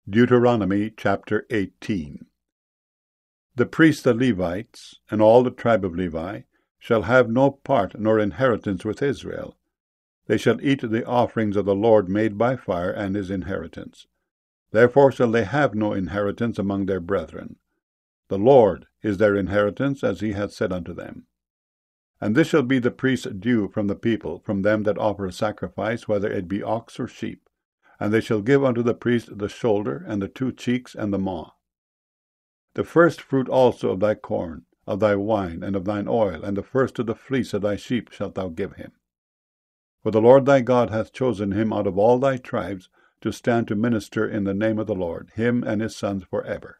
Deuteronomy chapter 18. The priests the Levites, and all the tribe of Levi, shall have no part nor inheritance with Israel. They shall eat the offerings of the Lord made by fire and his inheritance. Therefore shall they have no inheritance among their brethren. The Lord is their inheritance, as he hath said unto them. And this shall be the priest's due from the people, from them that offer a sacrifice, whether it be ox or sheep. And they shall give unto the priest the shoulder, and the 2 cheeks, and the maw. The first fruit also of thy corn, of thy wine, and of thine oil, and the first of the fleece of thy sheep shalt thou give him. For the Lord thy God hath chosen him out of all thy tribes to stand to minister in the name of the Lord, him and his sons for ever.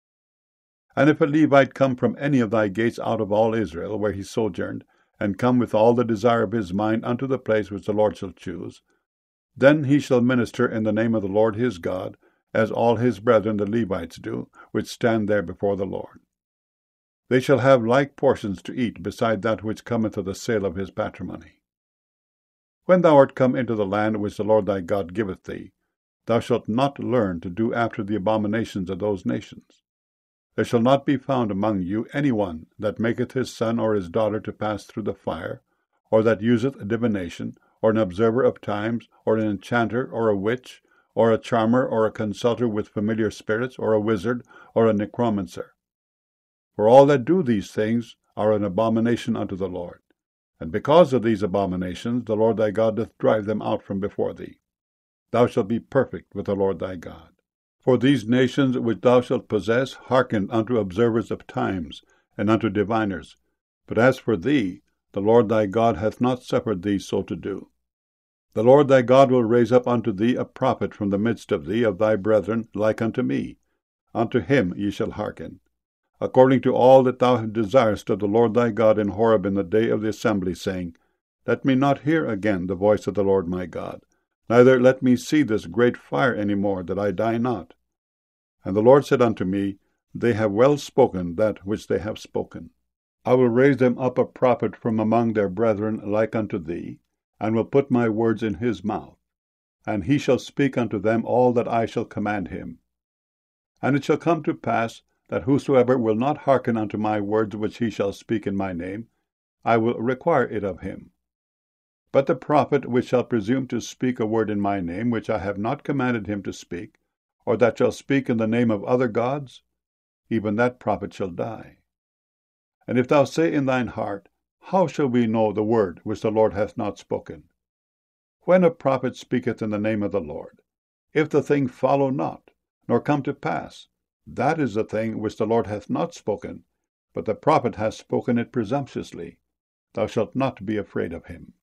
And if a Levite come from any of thy gates out of all Israel, where he sojourned, and come with all the desire of his mind unto the place which the Lord shall choose, then he shall minister in the name of the Lord his God, as all his brethren the Levites do, which stand there before the Lord. They shall have like portions to eat, beside that which cometh of the sale of his patrimony. When thou art come into the land which the Lord thy God giveth thee, thou shalt not learn to do after the abominations of those nations. There shall not be found among you any one that maketh his son or his daughter to pass through the fire, or that useth divination, or an observer of times, or an enchanter, or a witch, or a charmer, or a consulter with familiar spirits, or a wizard, or a necromancer. For all that do these things are an abomination unto the Lord. And because of these abominations the Lord thy God doth drive them out from before thee. Thou shalt be perfect with the Lord thy God. For these nations which thou shalt possess hearken unto observers of times, and unto diviners. But as for thee, the Lord thy God hath not suffered thee so to do. The Lord thy God will raise up unto thee a prophet from the midst of thee, of thy brethren, like unto me. Unto him ye shall hearken, according to all that thou desirest of the Lord thy God in Horeb in the day of the assembly, saying, Let me not hear again the voice of the Lord my God, neither let me see this great fire any more, that I die not. And the Lord said unto me, They have well spoken that which they have spoken. I will raise them up a prophet from among their brethren like unto thee, and will put my words in his mouth, and he shall speak unto them all that I shall command him. And it shall come to pass, that whosoever will not hearken unto my words which he shall speak in my name, I will require it of him. But the prophet which shall presume to speak a word in my name, which I have not commanded him to speak, or that shall speak in the name of other gods, even that prophet shall die. And if thou say in thine heart, How shall we know the word which the Lord hath not spoken? When a prophet speaketh in the name of the Lord, if the thing follow not, nor come to pass, that is the thing which the Lord hath not spoken, but the prophet hath spoken it presumptuously. Thou shalt not be afraid of him.